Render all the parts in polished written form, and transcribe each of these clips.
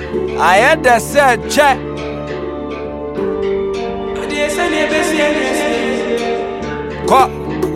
I had that said check. Go.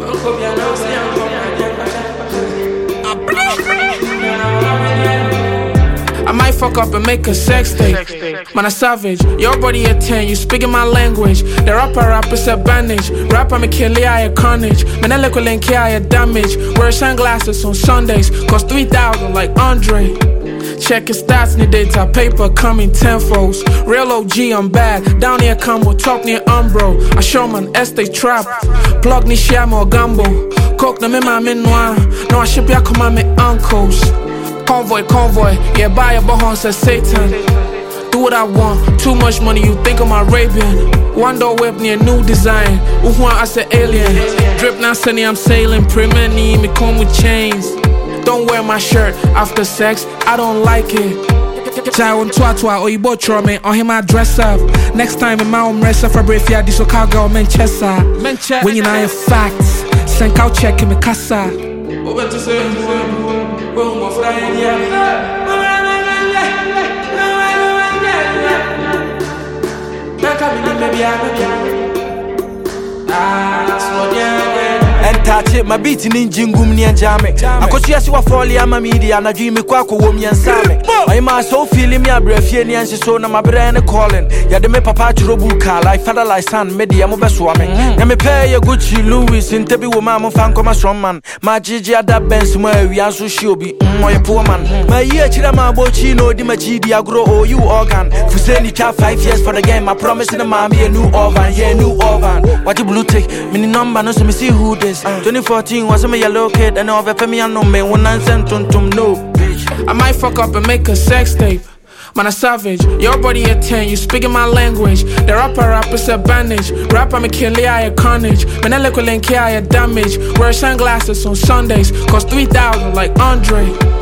I might fuck up and make a sex tape. Man, a savage. Your body a 10, you speaking my language. The rap is a bandage. Rap I'm a kill, I a carnage. Man, I look like I a damage. Wear sunglasses on Sundays. Cost 3,000 like Andre. Check his stats, need data, paper coming tenfolds. Real OG, I'm bad. Down here, come with talk near Umbro. I show man, estate trap. Plug ni sham or gumbo. Coke na me my noir. No, I ship ya come on me uncles. Convoy, yeah, buy a bohon says Satan. Do what I want, too much money, you think I'm Arabian. One door whip near new design. I said alien. Drip now, Sunny, I'm sailing. Pre-many, me come with chains. Don't wear my shirt after sex, I don't like it. Child twatwa or you bought me or him I dress up. Next time in my own rest of a brief ya this car girl Manchester. When you know your facts, send out check in my casa. And touch it, my beating in Jingum near Jame. I could see us who are falling on my media and I dream me quack woman and Sammy. I am so feeling me a breath, and so na my brain calling. Ya de me papa to Robuka, like father, like son, media, mobile swamming. Ya me pay a Gucci Louis in Tebi woman, fan come a strong man. My Gigi at that Benz, where we are so she'll be, my poor man. My year Chirama Bochino, Dimachidi, I grow all you organ. For saying you 5 years for the game, I promise in the mommy a new oven, yeah, new oven. What you blue take, mini number, no, so me see who this. 2014 was a yellow kid, and over for me, I know me, one nonsense, no, bitch. I might fuck up and make a sex tape. Man, a savage. Your body a 10, you speaking my language. The rap is a bandage. Rap I'm a kill, I a carnage. Man, I look like I a damage. Wear sunglasses on Sundays. Cost 3,000 like Andre.